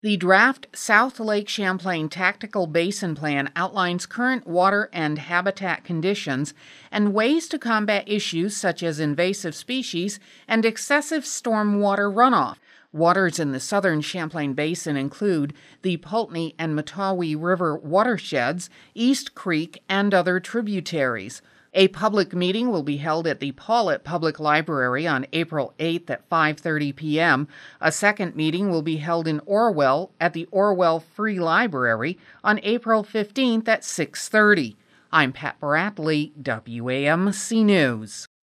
The draft South Lake Champlain Tactical Basin Plan outlines current water and habitat conditions and ways to combat issues such as invasive species and excessive stormwater runoff. Waters in the southern Champlain Basin include the Pulteney and Matawi River watersheds, East Creek, and other tributaries. A public meeting will be held at the Pawlet Public Library on April 8th at 5:30 p.m. A second meeting will be held in Orwell at the Orwell Free Library on April 15th at 6:30. I'm Pat Bradley, WAMC News.